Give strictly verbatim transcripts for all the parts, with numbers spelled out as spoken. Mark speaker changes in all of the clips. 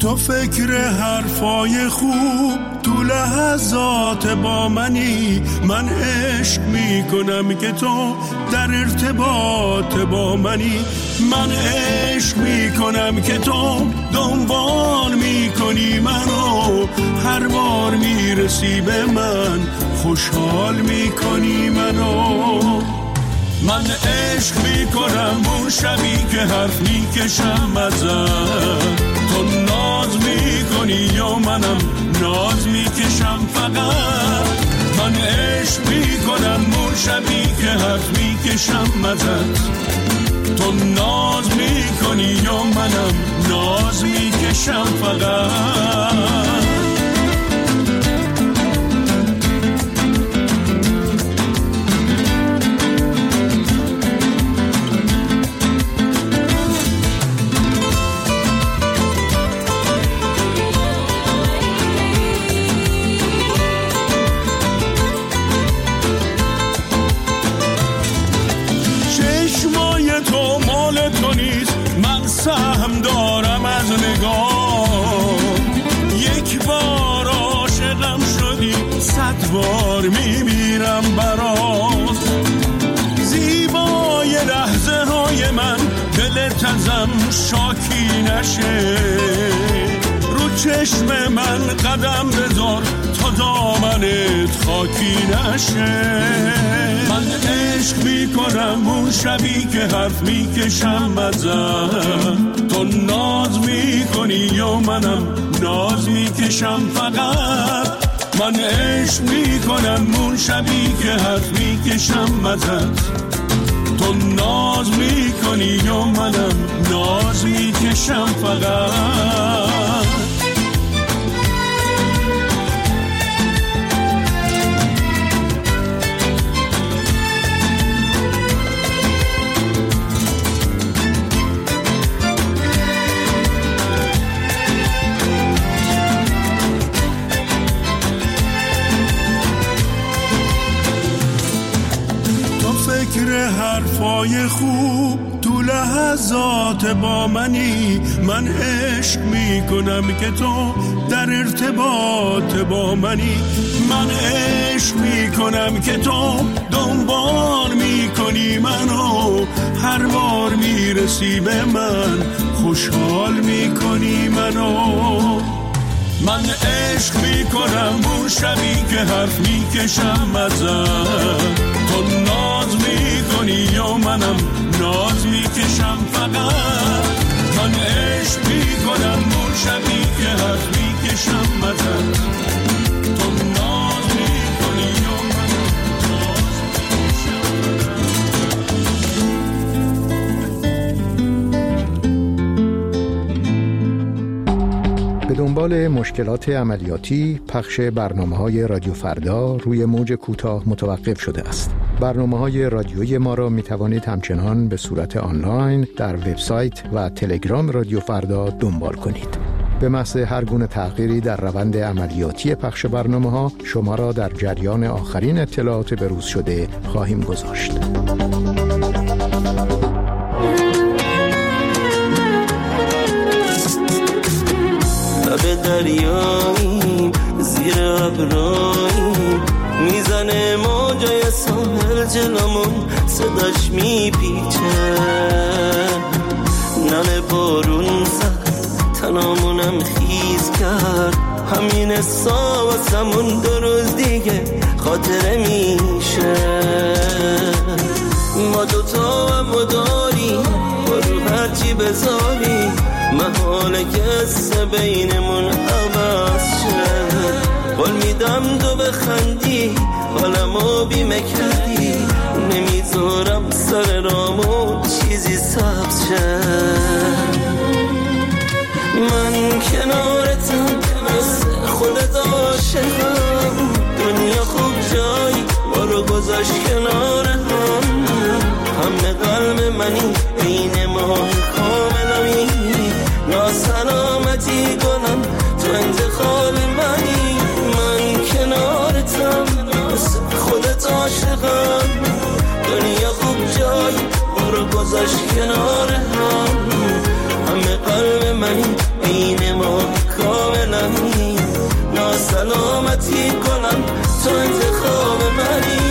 Speaker 1: تو فکر حرفای خوب تو لحظات با منی، من عشق میکنم که تو در ارتباط با منی، من عشق میکنم که تو دنبال میکنی منو، هر بار میرسی به من خوشحال میکنی منو. من عشق میکنم اون شبی که حرف میکشم ازت، تو ناز میکنی و منم ناز میکشم فقط. من عشق میکنم اون شبی که حرف میکشم ازت، تو ناز میکنی و منم ناز میکشم فقط. سهم دارم از نگاه، یک بار عاشقم شدی صد بار میمیرم برات. زیبای لحظه های من دلت ازم شاکی نشه، رو چشم من قدم بذار تا دامنت خاکی نشه. من عشق میکنم اون شبی که حرف میکشم ازت، تو ناز میکنی و منم ناز میکشم فقط. من عشق میکنم اون شبی که حرف میکشم ازت، تو ناز میکنی و منم ناز میکشم فقط. فکر حرفای خوب تو لحظات با منی، من عشق میکنم که تو در ارتباط با منی، من عشق میکنم که تو دنبال میکنی منو، هر بار میرسی به من خوشحال میکنی منو. من عشق میکنم اون شبی که حرف میکشم ازت، تو ناز میکنی و منم ناز میکشم فقط. من عشق میکنم اون شبی که حرف میکشم ازت، تو ناز میکنی و منم ناز
Speaker 2: به دنبال مشکلات عملیاتی، پخش برنامه‌های رادیو فردا روی موج کوتاه متوقف شده است. برنامه‌های رادیویی ما را می‌توانید همچنان به صورت آنلاین در وبسایت و تلگرام رادیو فردا دنبال کنید. به محض هر گونه تغییری در روند عملیاتی پخش برنامه‌ها شما را در جریان آخرین اطلاعات بروز شده خواهیم گذاشت.
Speaker 3: لب دریاییم زیر ابراییم، میزنه موجای ساحل جلومون صداش میپیچه، نم بارون زد تنامونم خیز کرد، همین ساواسمون دو روز دیگه خاطره میشه. ما دوتا هم داریم با رو هرچی بذاریم، محاله قصه بینمون عوض شه. قول میدم دو بخندی حالمو بیمه کردی، نمیذارم سر رامو چیزی سبز شه. من کنارتم مثل خودت عاشقم، دنیا خوب جایی ما رو گذاشت کنار هم، همه قلب منی بین ماه کاملمی، ناسلامتی گلم تو انتخاب منی. من کنارتم مثل خودت عاشقم، دنیا خوب جایی ما رو گذاشت کنار هم، همه قلب منی این ما کاملمی ناسلامتی کنم تو انتخاب منی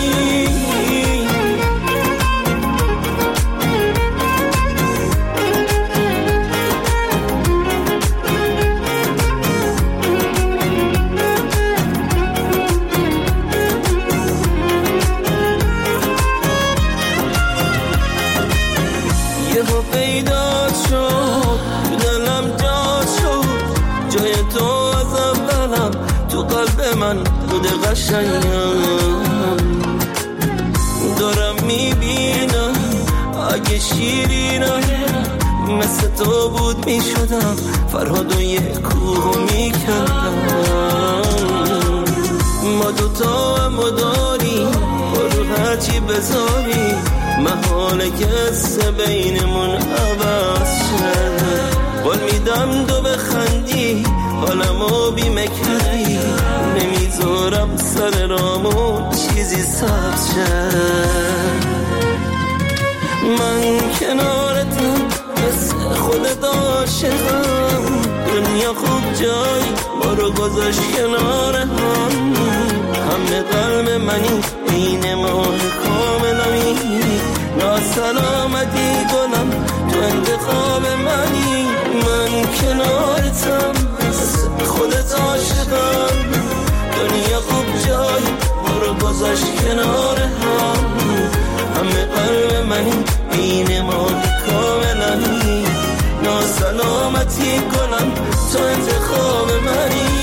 Speaker 3: یهو پیدا شد دلم جا شد جای تو از اولم تو قلب من بوده قشنگم دارم میبینم اگه شیرینم مثل تو بود میشدم فرهاد و یه کوه میکردم ما دوتا هم داری برو هرچی بذاری محاله کسه بینمون عوض شد قول میدم دو بخندی حالمو بیمه کردی نمیذارم سر رامو چیزی سبز شد من کنارتم مثل خودت عاشقم دنیا خوب جای ما رو گذاشت کنار هم همه قلب منی این ماه کاملمی ناسلامتی کنم تو انتخاب منی من کنارتم مثل خودت عاشقم دنیا خوب جای ما رو گذاشت کنار هم همه قلب منی این ماه کاملمی ناسلامتی کنم تو انتخاب منی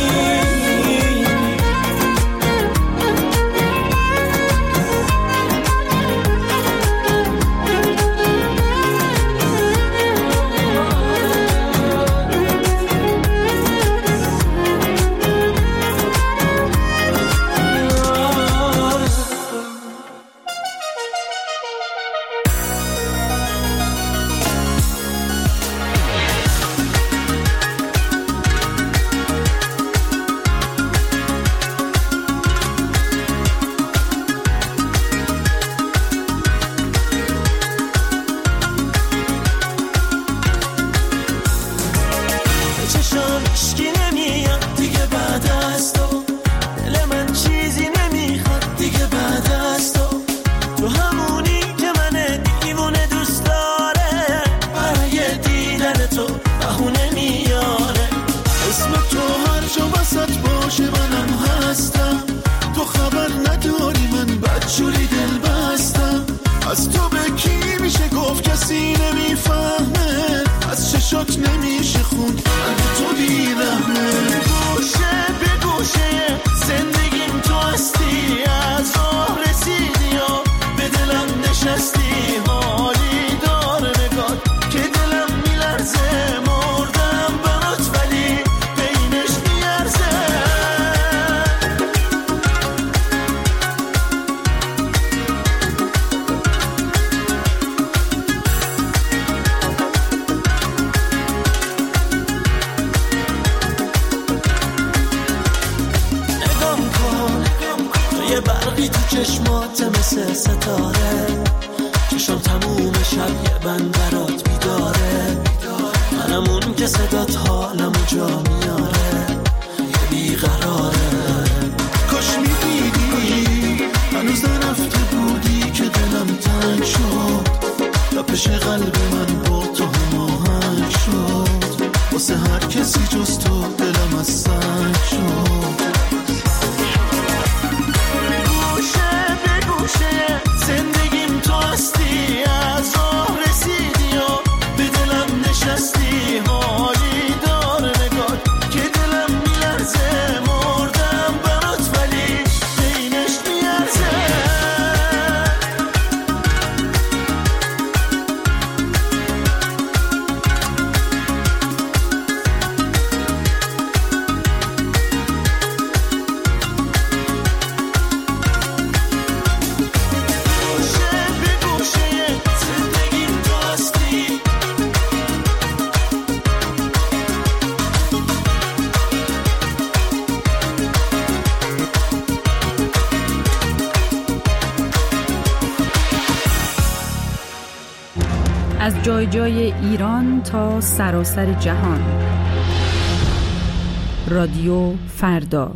Speaker 4: از جای جای ایران تا سراسر جهان رادیو فردا.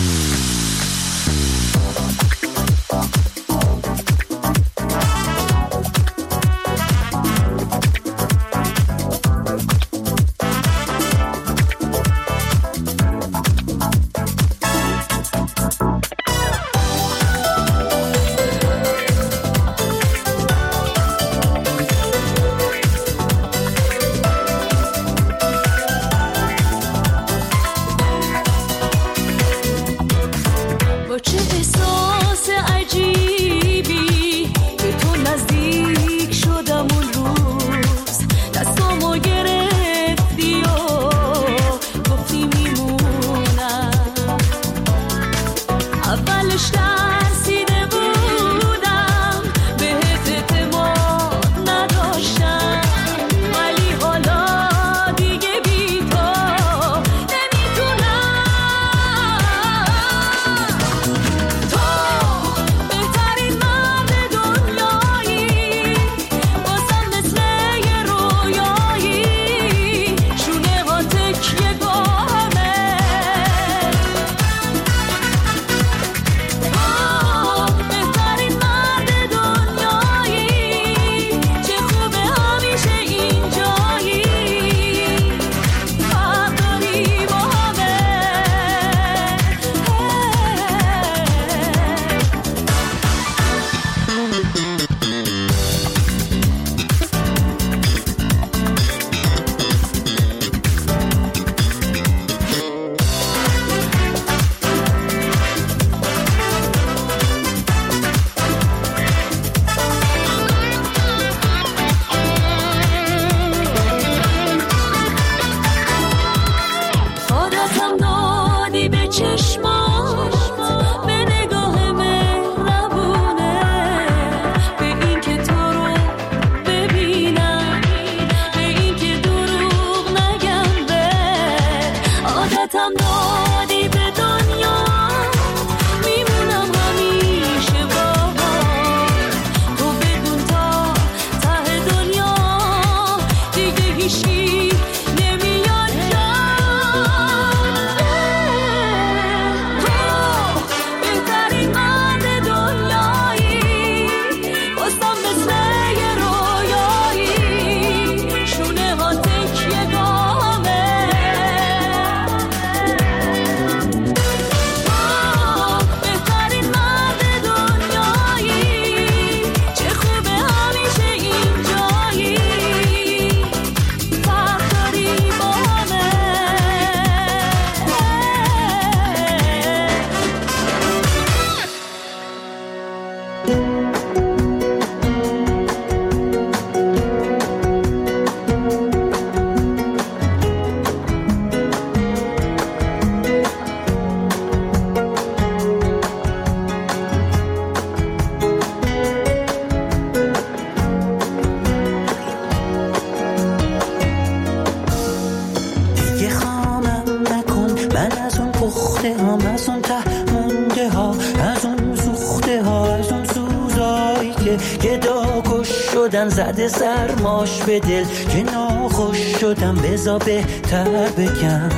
Speaker 5: زده سرماش به دل که ناخوش شدم، بزا بهتر بگم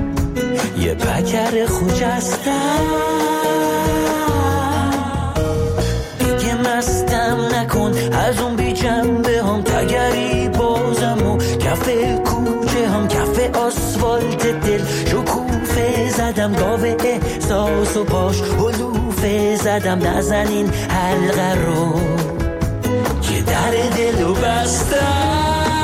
Speaker 5: یه بکر خجستم. دیگه مستم نکن از اون بی جنبه هم، تگری بازم و کف کوچه هم، کف آسفالت دل شکوفه زدم، گاوه احساس و باش حلوفه زدم. نزنین حلقه رو در دلو بستم،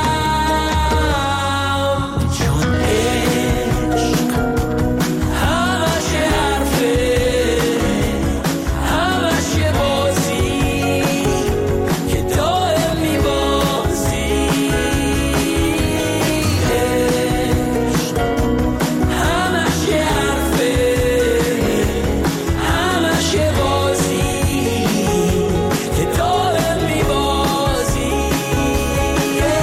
Speaker 5: چون عشق همش حرفه، همش یه بازی که دائم میبازی. عشق همش یه حرفه، همش یه بازی که دائم میبازی.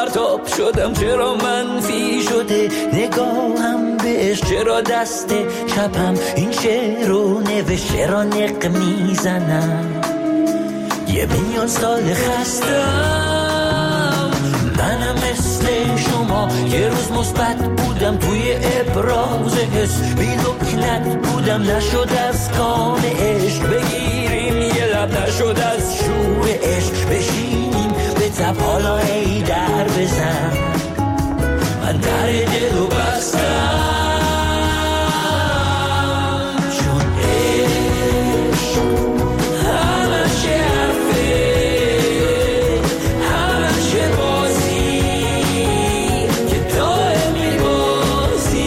Speaker 5: پرتاب شدم، چرا منفی شده نگاهم بهش، چرا دست چپم این شعر رو نوشت، چرا نق میزنم یه میلیون سال خستم. منم مثل شما یه روز مثبت بودم، توی ابراز حس بی لکنت بودم، نشد از کام عشق بگیریم یه لب، نشد از شور عشق بشینیم به تب، حالا ای در بزن من در دلو بستم، چون عشق همش حرفه، همش بازی که دائم میبازی،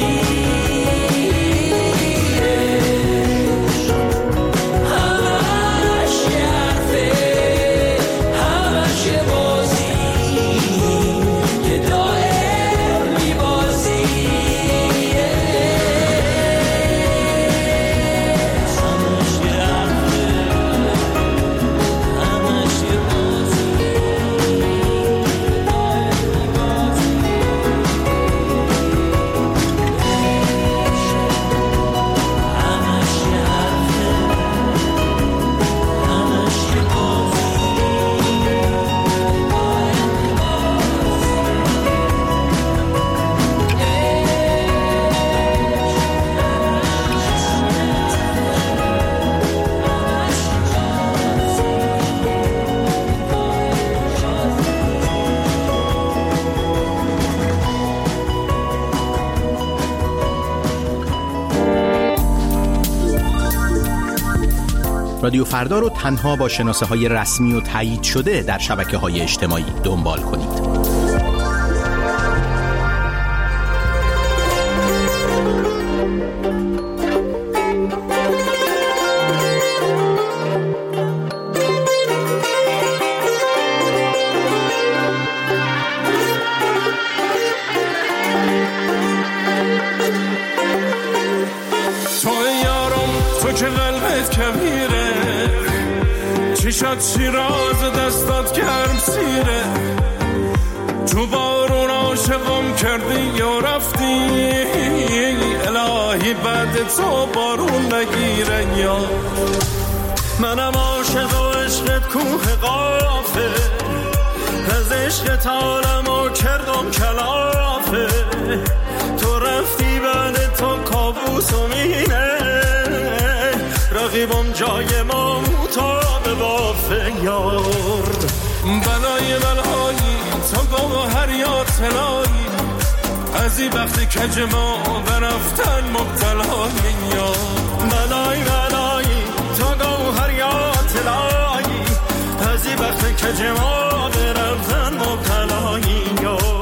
Speaker 5: همش حرفه، همش بازی که دائم میبازی، همش حرفه، همش بازی.
Speaker 6: رادیو فردا رو تنها با شناسه های رسمی و تایید شده در شبکه های اجتماعی دنبال کنید.
Speaker 1: چشات شیراز دستات گرم سیره، تو بارون عاشقم کردی یا رفتی، الهی بعد تو بارون نگیره. یا منم عاشق و عشقت کوه قافه، از عشقت عالمو کردم کلافه، تو رفتی بعد تو کابوس و مینه، رقیبم جای ما مطابه بافه. یار بلای بلایی تو گوهر یا طلایی، از این وقتی کج ما برفتن مبتلایی. یا بلای بلایی تو گوهر یا طلایی، از این وقتی کج ما برفتن مبتلایی. یار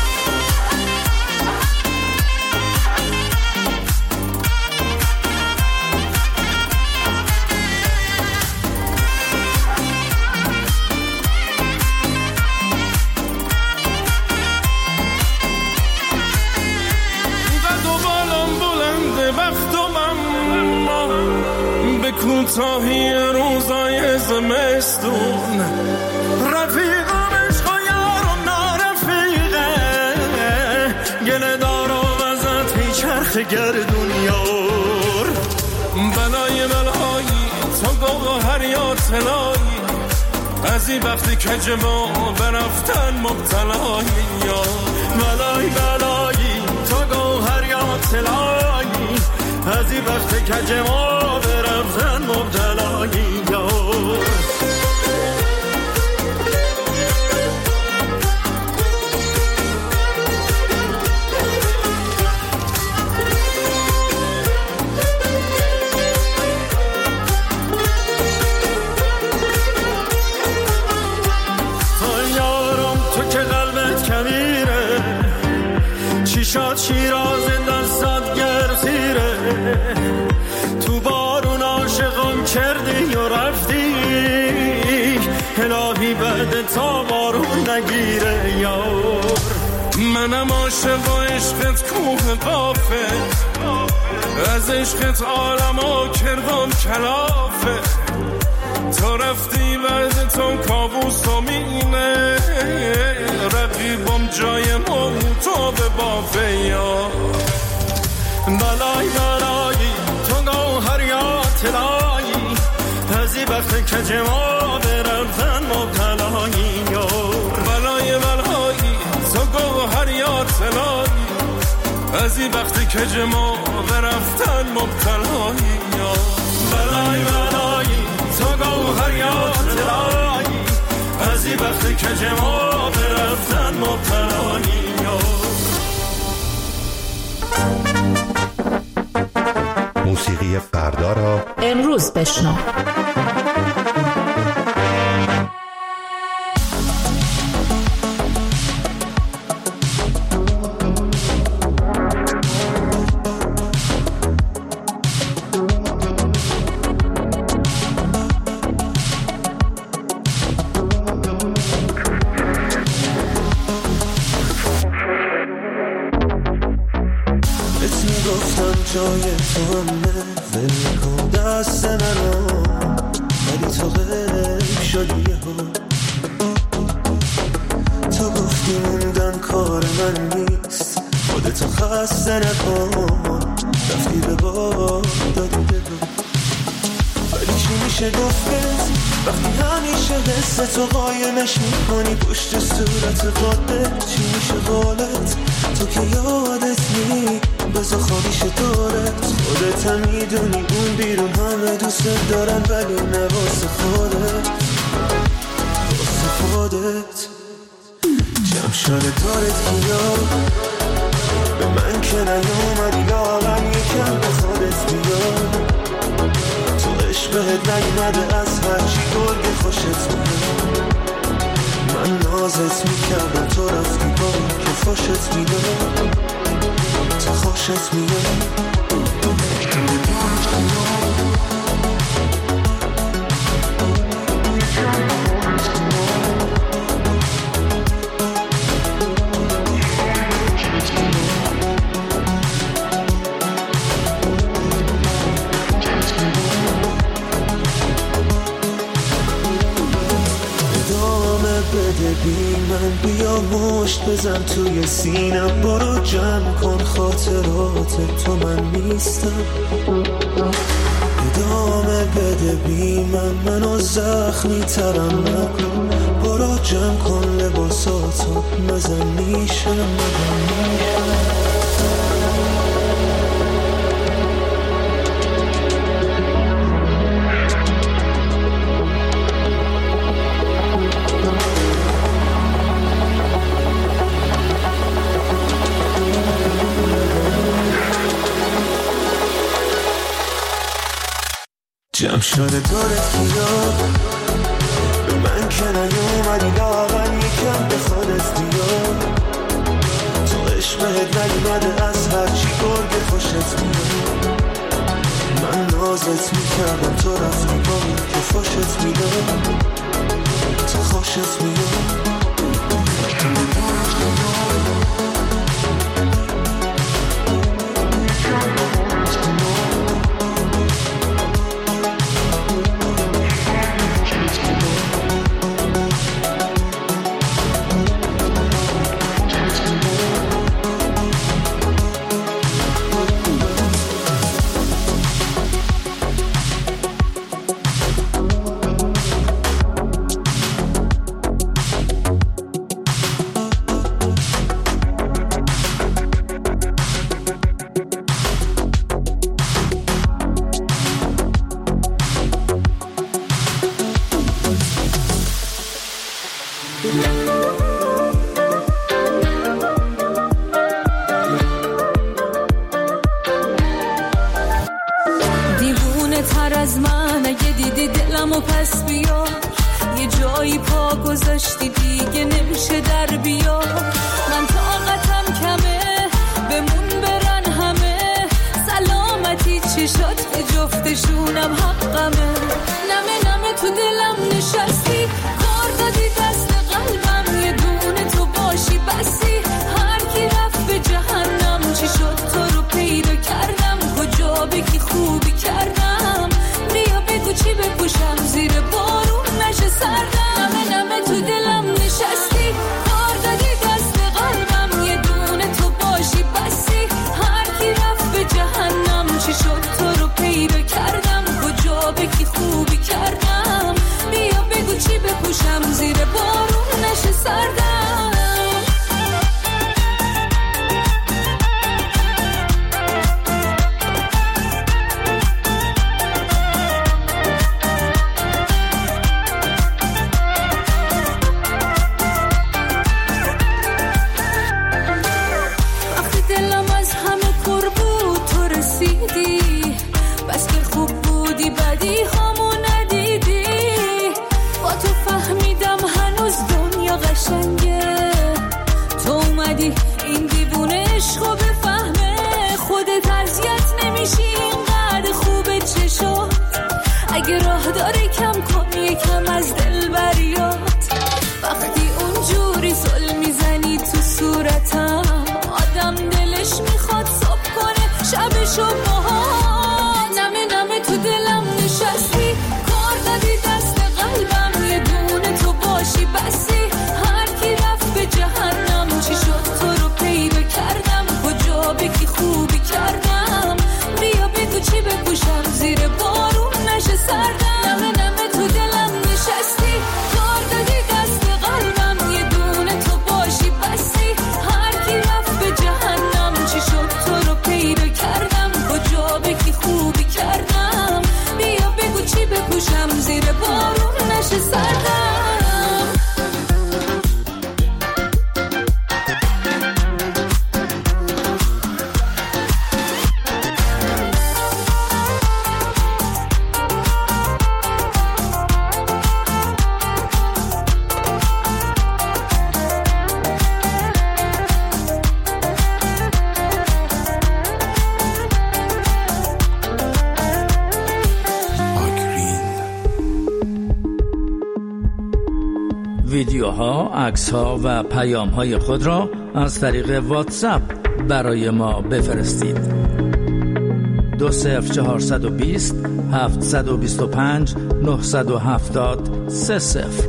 Speaker 1: کوتاهی روزای زمستون، رفیقم عشق و یارم نارفیقه، گله دار و وزت هی چرخ گردون. یار بلای بلایی تو گوهر یا طلایی، از این وقتی کج ما برفتن مبتلایی. یا بلای بلایی تو گوهر یا طلایی، از این وقتی کج ما برفتن مبتلایی. یار تو یارم تو که قلبت کبیره، چیشات شیراز دستات گرسیره، تو بارون عاشقم کردی و رفتی، الهی بعد تا بارون نگیره. یار منم عاشق و عشقت کوه قافه، از عشقت عالمو کردم کلافه، تو رفتی بعد تو کابوس و مینه رقیبم جای موتاب با فیا بلای بلایی تو گوهر یا طلایی تزی وقت که جما برفتن مبتلایی بلای بلایی تو گوهر یا طلایی تزی وقت که جما برفتن مبتلایی بلای بلایی تو گوهر یا طلایی تزی وقت که جما برفتن مبتلایی
Speaker 7: موسیقی فردا را
Speaker 4: امروز بشنو.
Speaker 3: جای تو همه ول کن دست منو ولی تو غیب شدی یهو تو گفتی موندن کار من نیست خودتو خسته نکن رفتی به بابا دادی بگو ولی چی میشه گفت وقتی همیشه حس تو قایمش میکنی پشت صورت قادت چی میشه قولت تو که یادت نی بزا خوابیش دارت خودت هم میدونی اون بیرون همه دوست دارن ولی نه واسه خودت واسه خودت جمع شده دارت کیا به من که نیومدی لاغم یکم به خودت بیا تو عشق بهت نیومده از هرچی گرگ خوشت میاد من نازت میکردم تو رفتی با که خوشت میاد تو خوشت میاد بی من بیا مشت بزن توی سینم برو جمع کن خاطرات تو من نیستم ادامه بده بی من منو زخمی ترم نکن برو جمع کن لباساتو مزن میشم مزن میشم جمع شده دارت کیا به من که نیومدی لاغن یکم به خودت بیا تو عشق بهت نیومده از هرچی گرگ خوشت میاد من نازت میکردم تو رفتی با که خوشت میاد تو خوشت میاد
Speaker 8: اومدی این دیوونه عشقو بفهمه. خودت اذیت نمیشی اینقدر خوبه چشات. اگه راه داره کم کن یکم از دل بریات. وقتی اونجوری زل میزنی تو صورتم آدم دلش میخواد صبح کنه شبشو باهات. نمه نمه تو دلم نشستی کار دادی دست قلبم یه دونه تو باشی بسی. هر کی رفت به جهنم چی شد تو رو پیدا کردم. کجا بگی خوبی کردم بیا بگو چی بپوشم زیر بارون نشه سردم. نمه نمه تو دلم نشستی کار دادی دست قلبم یه دونه تو باشی بسی. هر کی رفت به جهنم چی شد تو رو پیدا کردم. کجا بگی خوبی کردم بیا بگو چی بپوشم زیر بارون نشه سردم.
Speaker 9: ویدیوها، عکس‌ها و پیام‌های خود را از طریق واتساپ برای ما بفرستید. دو صفر چهارصد و بیست هفتصد و بیست و پنج نهصد و هفتاد سه صفر.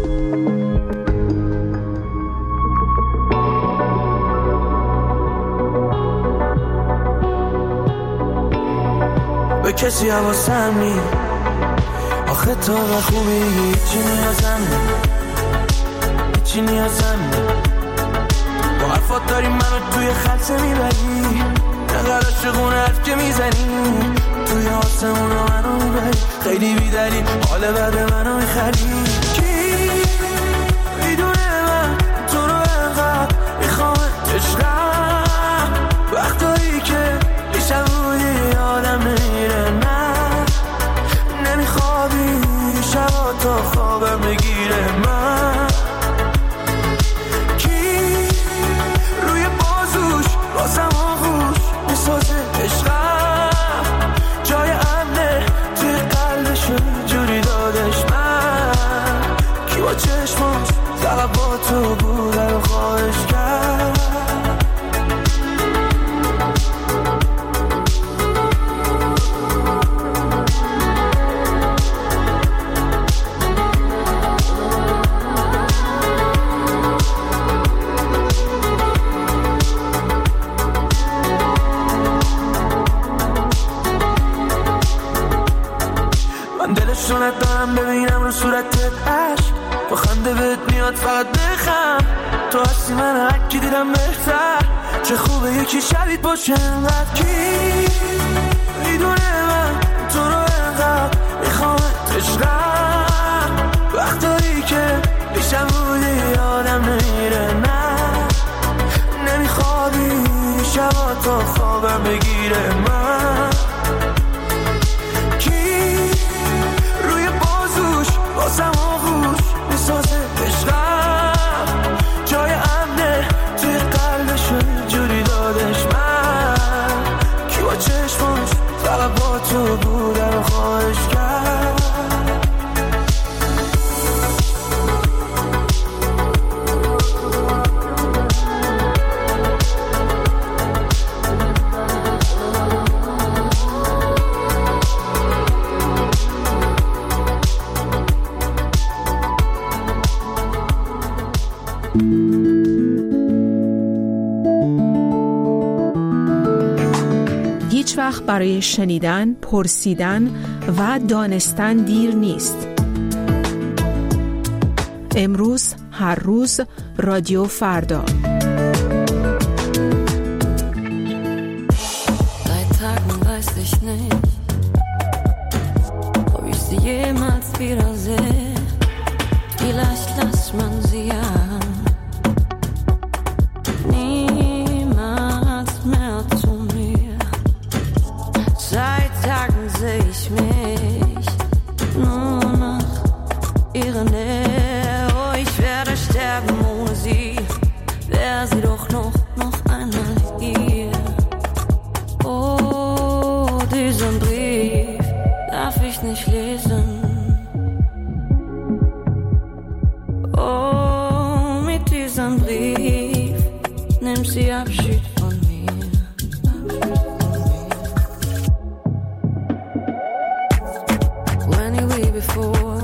Speaker 3: به کسی حواسم نی آخه تو و خوبی هیچی نیازم نی هیچی نیازم نی. با حرفات داری منو توی خلصه میبری نقدر عاشقونه حرف که میزنی توی آسمون رو منو میبری. خیلی بیدلی حال بعد منو میخری. کی میدونه من تو رو انقدر میخوام عشقم. وقتایی که بیشتر بودی آدم نمیره نه نمیخوابی شبا تا خوابم بگیره. من کی روی بازوش بازم آغوش میسازه عشقم. جای امنه توی قلبش جوری دادش. من کی با چشماش فقط با تو بوده رو خواهش کرد. دلشونت دارم ببینم رو صورتت عشق با خنده بهت میاد فقط بخم. تو هستی من هر کی دیدم بهتر. چه خوبه یکی شبیت باشه انقدر. کی میدونه من تو رو انقدر میخوامت عشقم. وقتایی که بیشتر بودی آدم نمیره نه نمیخوابی شبا تا خوابم بگیره. من بازم آغوش میسازه عشقم. جای امنه توی قلبش جوری دادش. من کی با چشماش فقط با تو بوده رو خواهش کرد.
Speaker 4: هیچ وقت برای شنیدن، پرسیدن و دانستن دیر نیست. امروز، هر روز، رادیو فردا.
Speaker 8: Wäre sie doch noch
Speaker 10: see up shit on me. When you were before,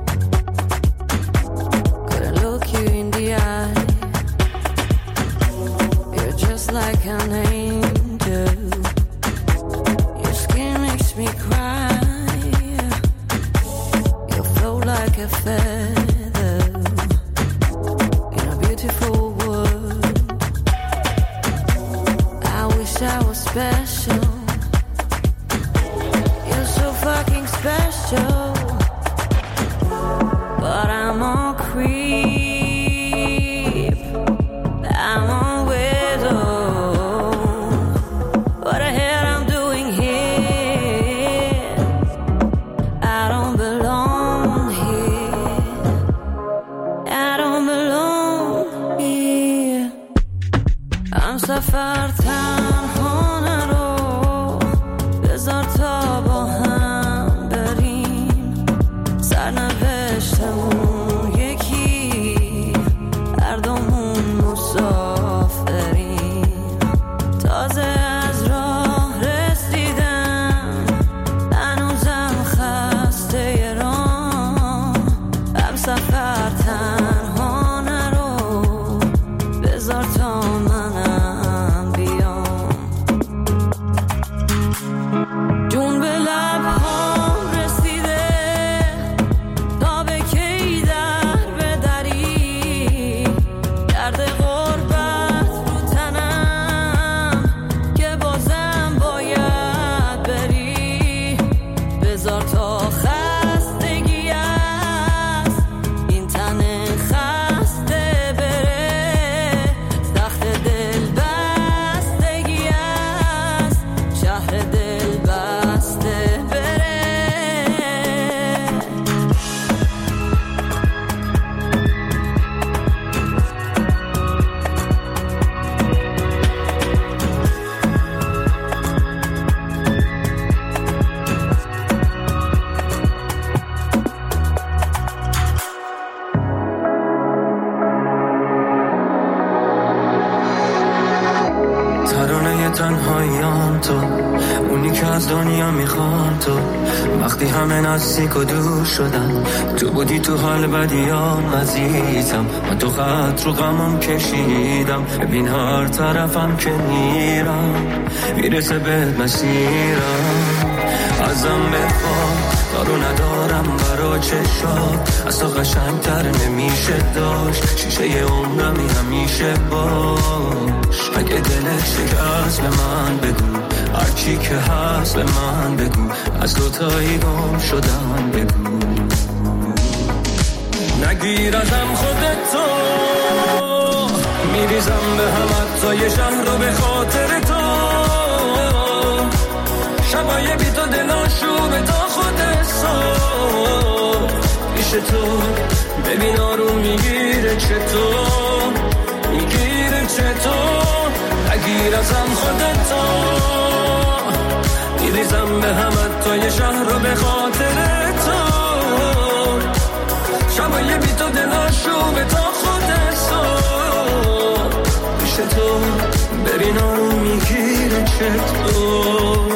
Speaker 10: couldn't look you in the eye. You're just like an angel. Your skin makes me cry. You float like a feather in a beautiful world. I wish I was special. You're so fucking special. But I'm on creep. I'm on widow. What the hell I'm doing here? I don't belong here. I don't belong here. I'm سفر تنها نرو. بذار تا با هم بریم. سرنوشتمون یکی. هر دومون مسافریم. تازه از راه رسیدم. هنوزم خسته راه. هم سفر تنها نرو. بذار تا منم بیام. جون به لبهام رسیده. تا به کی در بدری. درد غربت رو تنم. که بازم باید بری. بذار تا خستگی است. این تن خسته بره. تخت دل بستگی است. شهر دل بسته بره.
Speaker 3: ترانه تنهاییام تو، اونی که از دنیا میخوام تو. وقتی همه نزدیک و دور شدن، تو بودی تو حال بدیام عزیزم. من تو خط رو غمم کشیدم. ببین هر طرفم که میرم میرسه بهت مسیرم. ازم بخوام دارو ندارم برا چشات. از تو قشنگتر نمیشه داشت. شیشه عمرمی همیشه باش. اگه دلت شکست به من بگو. هرچی که هست به من بگو. از دوتایی گم شدن بگو. نگیر ازم خودتو. میریزم به هم حتی یه شهر رو به خاطر تو. شبای بی تو دلاشوبه تا خود صبح. پیش تو ببین آروم میگیره چطور. میگیره چطور. نگیر ازم خودتو. میریزم به هم حتی یه شهر رو به خاطر تو. شبای بی تو دلاشوبه تا خود صبح. پیش تو ببین آروم میگیره چطور.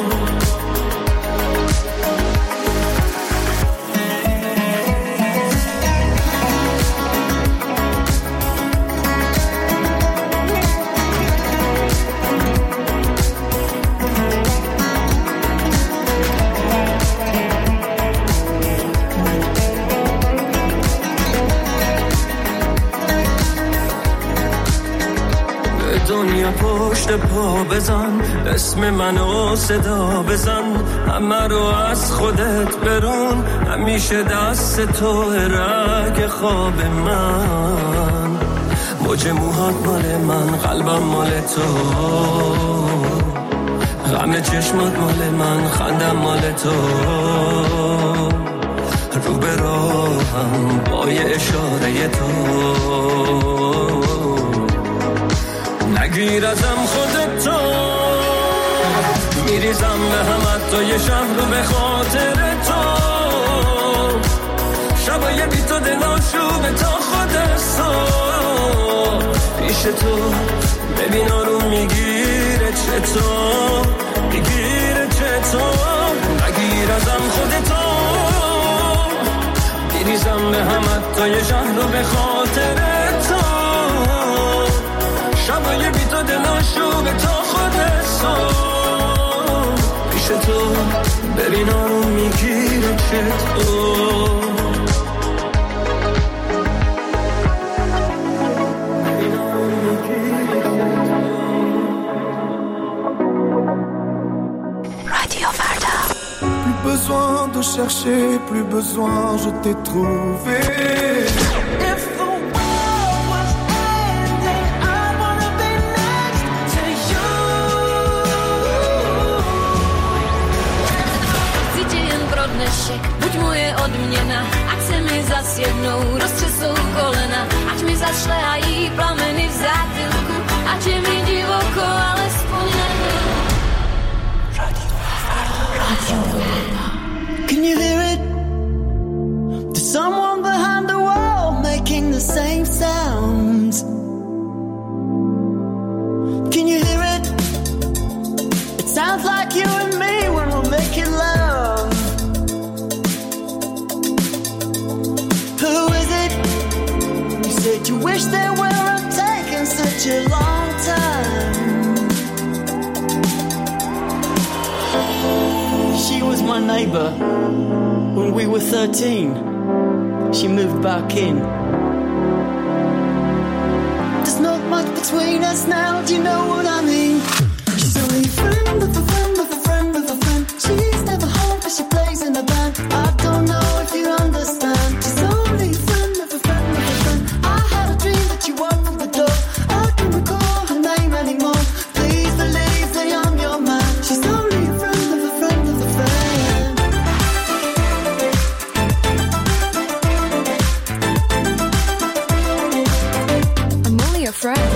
Speaker 3: دنیا پشت پا بزن. اسم منو صدا بزن. همه رو از خودت برون. همیشه دست تو رگ خواب من. موج موهات مال من. قلبم مال تو. غم چشمات مال من. خندم مال تو. رو به راهم با یه اشاره تو. نگیر ازم خودتو. میریزم به هم حتی یه شهر رو به خاطر تو. شبای بی تو دلاشوبه تا خود صبح. پیش تو
Speaker 1: ببین آروم میگیره چطور، میگیره چطور، نگیر ازم خودتو، میریزم به هم حتی یه شهر رو به خاطر تو، شبای بی تو دلاشو به تا خودستون، پیش تو ببین آروم میگیره چطور.
Speaker 3: Besoin de chercher, plus besoin, je t'ai trouvé. If the world was ending, I wanna be next to you.
Speaker 8: Cítim pro dnešek, buď moje odměna, ať se mi zas jednou roztřesou kolena, ať mi zašlehají plameny v zátylku, ať je mi divoko, alespoň nevím.
Speaker 5: Can you hear it? There's someone behind the wall making the same sounds. Can you hear it? It sounds like you and me when we're making love. Who is it? You said you wish they weren't taking such a long time. She was my neighbor when we were thirteen. She moved back in. There's not much between us now, do you know what I mean? She's only a friend of a friend of a friend of a friend. She's never home but she plays in a band. I don't know if you understand. She's only a friend of a friend of a friend. I had a dream that you walked through the door. I can't recall her name anymore. Please believe that I'm your man. She's only a friend of a friend of a friend.
Speaker 8: I'm only a friend.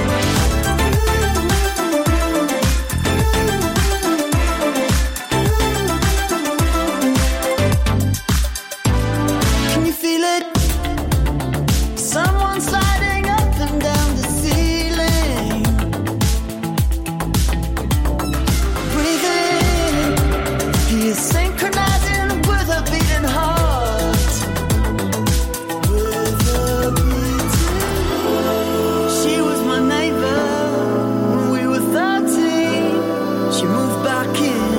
Speaker 5: Can you feel it? Someone sliding up and down the ceiling. Breathe in. He is synchronizing with a beating heart. With a beating. She was my neighbor when we were thirteen. She moved back in.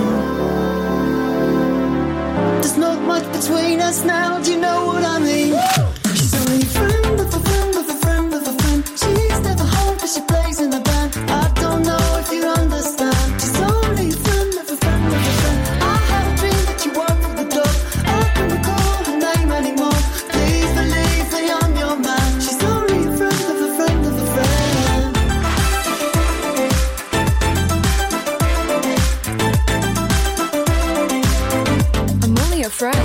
Speaker 5: There's not much between us now, do you know what I mean? She's only a friend of a friend of a friend of a friend. She's never home but she plays in a band. I don't know if you understand. She's only a friend of a friend of a friend. I had a dream that you walked through the door. I can't recall her name anymore. Please believe that I'm your man. She's only a friend of a friend of a friend.
Speaker 8: I'm only a friend.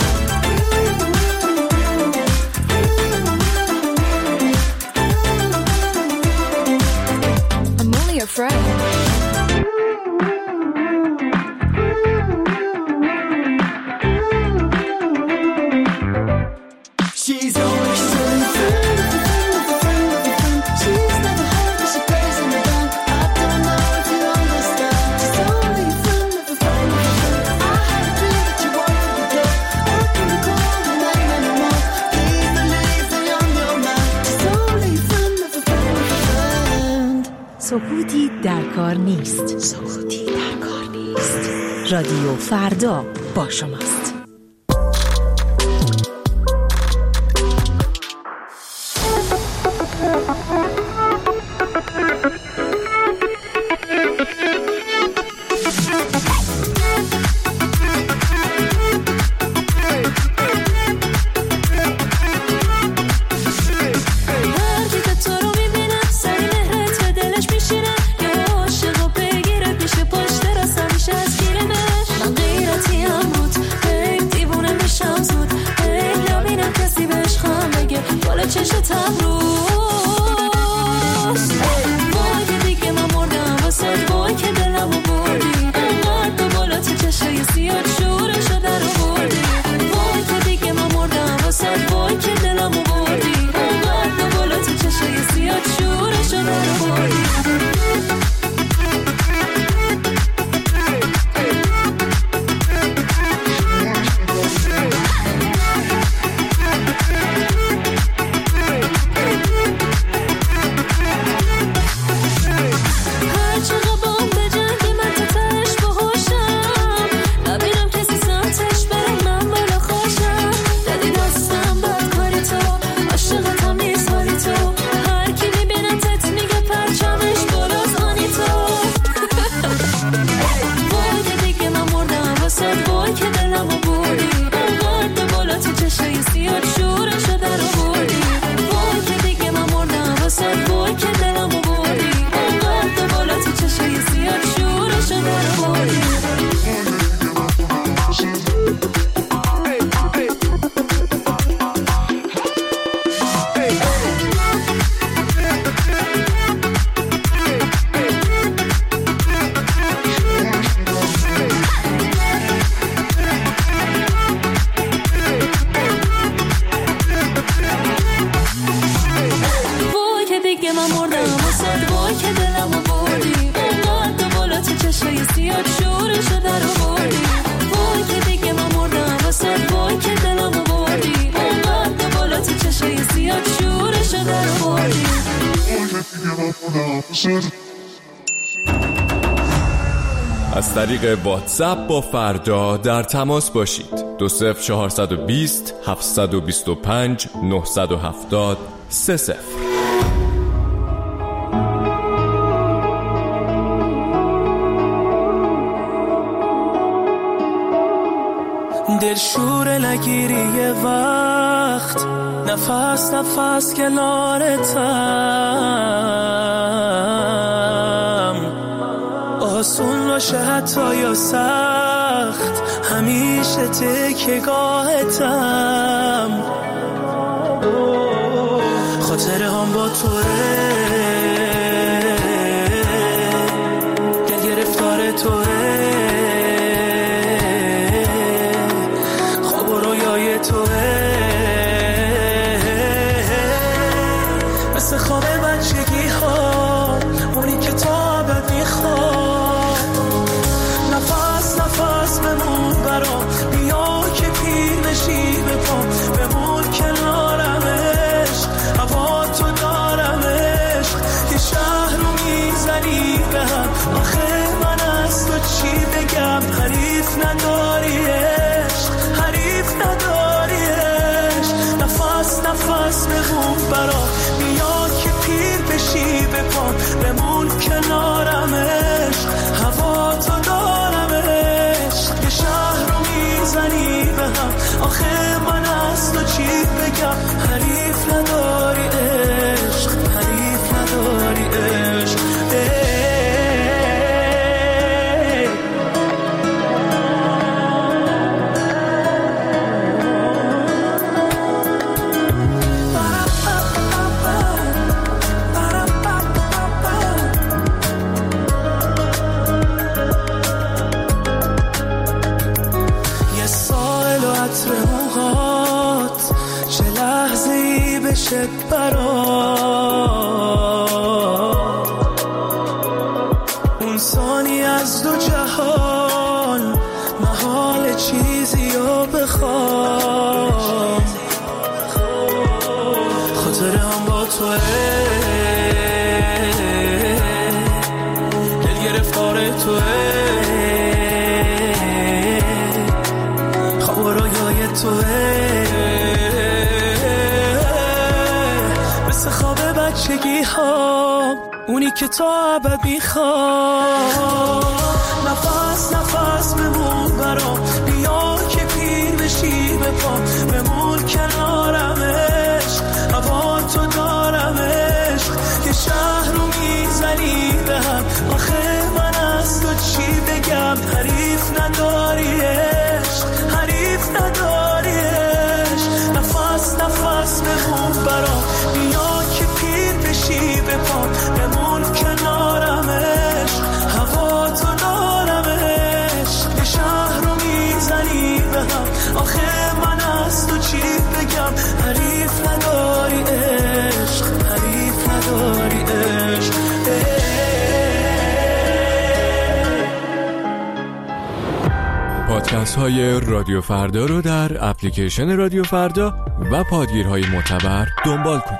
Speaker 8: I'm only a friend.
Speaker 5: She's only, she's only a friend of a friend of a friend of a friend. She's never home but she plays in a band. I don't know if you understand. She's only a friend of a friend of a friend. I had a dream that you walked through the door. I can't recall her name anymore. Please believe that I'm your man. She's only a friend of a friend of a friend.
Speaker 4: سکوتی در کار نیست. سکوتی در کار نیست. رادیو فردا با شماست.
Speaker 8: من غیرتی هم بود
Speaker 11: از طریق واتساپ با فردا در تماس باشید. دو صفر چهارصد و بیست هفتصد و بیست و پنج نهصد و هفتاد سه صفر.
Speaker 3: دلشور نگیری یه وقت، نفس نفس کنارتم، آسون باشه حتی یا سخت، همیشه تکیه‌گاهتم، خاطره هم با توه، دل گرفتار توه، خواب و رویای توه، مثل خواب بچگی ها، اونی که تا ابد میخواد، نفس نفس بمون برام، بیا که پیر بشی به پام، بمون کنارم عشق، هوا تو دارم عشق، یه شهر رو میزنی به هم، آخه من از تو چی بگم، حریف نداری عشق، حریف نداری عشق، نفس نفس بمون برام، بیا که پیر بشی به پام، بمون کنارم عشق، هوا تو دارم عشق، یه شهر رو میزنی به هم، آخه من از تو چی بگم، حریف نداری عشق، حریف نداری عشق. بشه برام اون ثانی از دو جهان، محال چیزی رو بخوام، خاطره هم با توه، دل گرفتار توه، خواب و رویای توه، مثل خواب بچگی ها، اونی که تا ابد میخواد، نفس نفس بمون برام، بیا که پیر بشی به پام، بمون کنارم عشق، هوا تو دارم عشق، یه شهر رو میزنی به هم، آخه من از تو چی بگم، حریف نداری عشق، حریف نداری عشق، نفس نفس بمون برام، بیا که پیر بشی به پام، بمون کنارم عشق، هوا تو دارم عشق، یه شهر رو میزنی به هم، آخه من از تو چی بگم، حریف نداری عشق، حریف نداری عشق.
Speaker 11: پادکست های رادیو فردا رو در اپلیکیشن رادیو فردا و پادگیرهای معتبر دنبال کنید.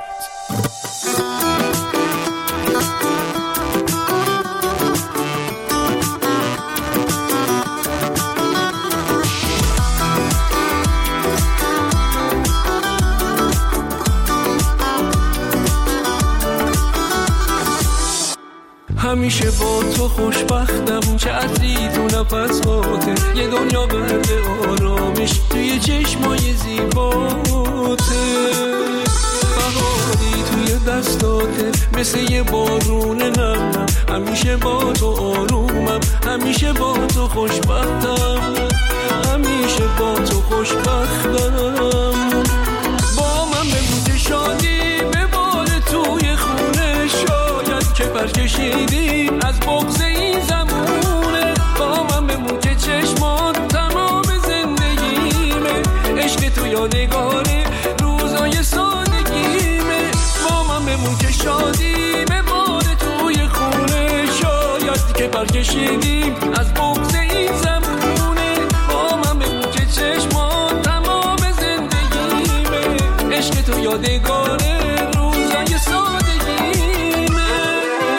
Speaker 1: همیشه با تو خوشبختم، چه عطری تو نفس هاته، یه دنیا برده آرامش توی چشمای زیباته، بهاری توی دستاته مثل یه بارون نرمم، همیشه با تو آرومم، همیشه با تو خوشبختم، همیشه با تو خوشبختم، با من بمون شادی بباره توی خونه، شاید که برکشیدی از بغض این زمونه، با من بمون که چشمان تمام زندگیمه، عشق تو یادگاره روزای سادگیمه، با من بمون که شادی بباره توی خونه، شاید که برکشیدی از بغض این زمونه، با من بمون که چشمان تمام زندگیمه، عشق تو یادگاره روزای سادگیمه.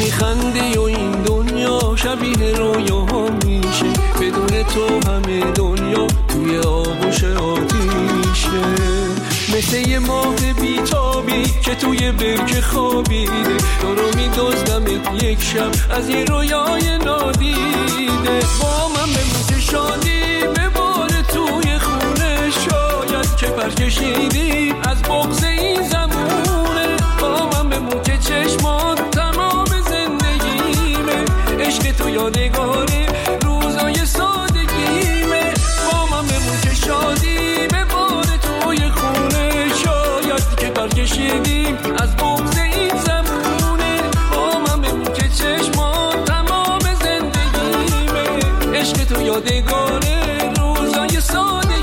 Speaker 12: میخندی و این دنیا شبیه رویا میشه، بدون تو همه دنیا توی آغوش آتیشه. مثل یه ماه بیتابی که توی برکه خوابیده، تو رو میدزدمت یک شب از یه رویای نادیده. با من بمون شادی بباره توی خونه، شاید که پرکشیدی از بغض این زمونه. با من بمون که چشمات تمام زندگیمه، عشق تو یادگاره روزای سادگیمه. با من بمون که شادی بباره توی خونه، شاید که پرکشیدیم از بغض این زمونه. با من بمون که چشمات تمام زندگیمه، عشق تو یادگاره روزای سادگیمه.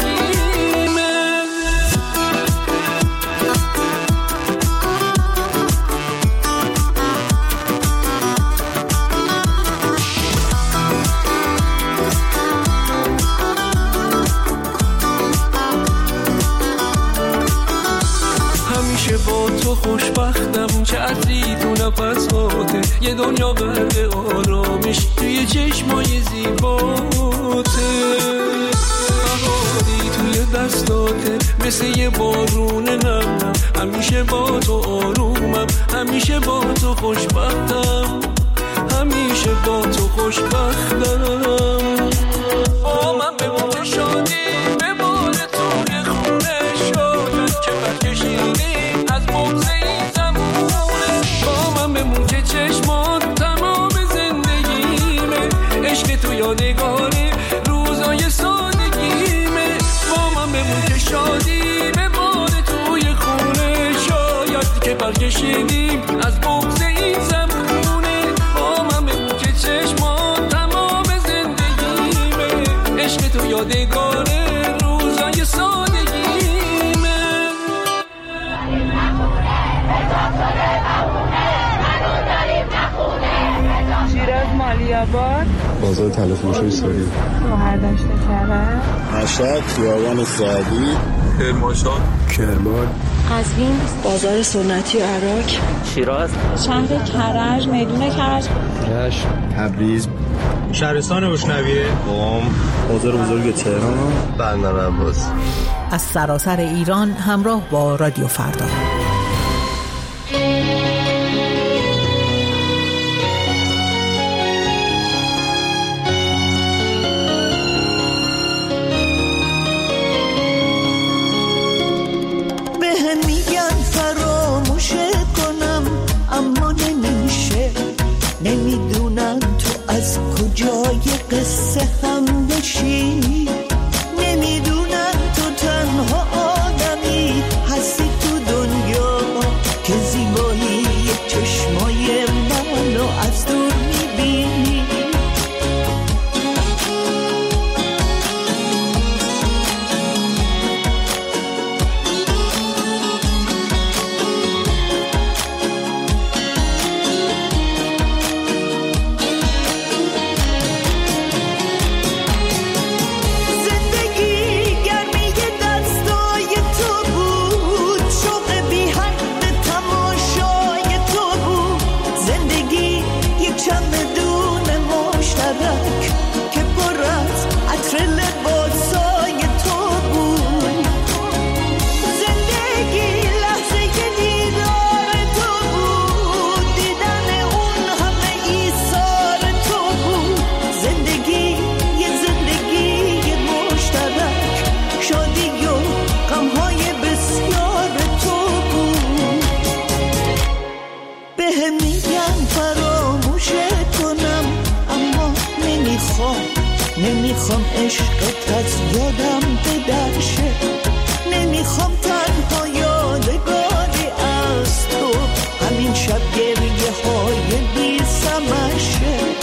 Speaker 12: همیشه با تو خوشبختم، چه عطری تو نفساته، یه دنیا غرق آرامش توی چشمای زیباته. بهاری توی دستاته مثل یه بارون نمم، همیشه با تو آرومم، همیشه با تو خوشبختم، همیشه با تو خوشبختم. با من بمون شادی بباره توی خونه، شاید که برکشیدی از بغض این زمونه. با من بمون که چشمات تمام زندگیمه، عشق تو یادگاره روزای سادگیمه. با من بمون که شادی بباره توی خونه، شاید که برکشیدیم از بغض این زمونه. با من بمون که چشمات تمام زندگیمه، عشق تو یادگاره روزای سادگیمه.
Speaker 13: شیراز مالیاباد،
Speaker 14: بازار طلا فروشی سوری،
Speaker 13: مهردشت کرد،
Speaker 14: مشهد خیابان سعدی،
Speaker 11: کرمانشاه،
Speaker 14: کرمان،
Speaker 15: قزوین بازار سنتی عراق،
Speaker 16: شیراز
Speaker 13: شهر کرج میدون کرج،
Speaker 14: رشت، تبریز،
Speaker 17: شهرستان بشنویه،
Speaker 14: قم، بازار بزرگ تهران، بندر عباس.
Speaker 4: از سراسر ایران همراه با رادیو فردا.
Speaker 18: نمیدونم تو از کجای قصه هم بشی، نمیدونم تو تنها آدمی هستی تو دنیا که زیبایی چشمای منو از دور میبینی. نمیخوام عشقت از یادم بدرشه، نمیخوام تنها یادگاری از تو همین شب گریه های بی سمشه.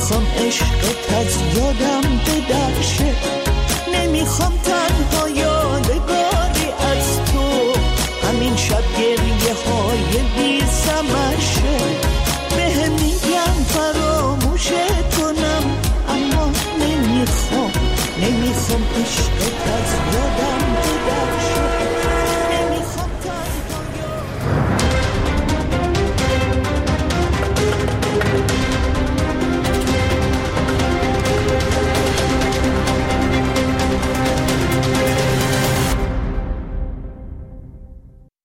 Speaker 18: نمیخوام عشقت از یادم بدرشه، نمیخوام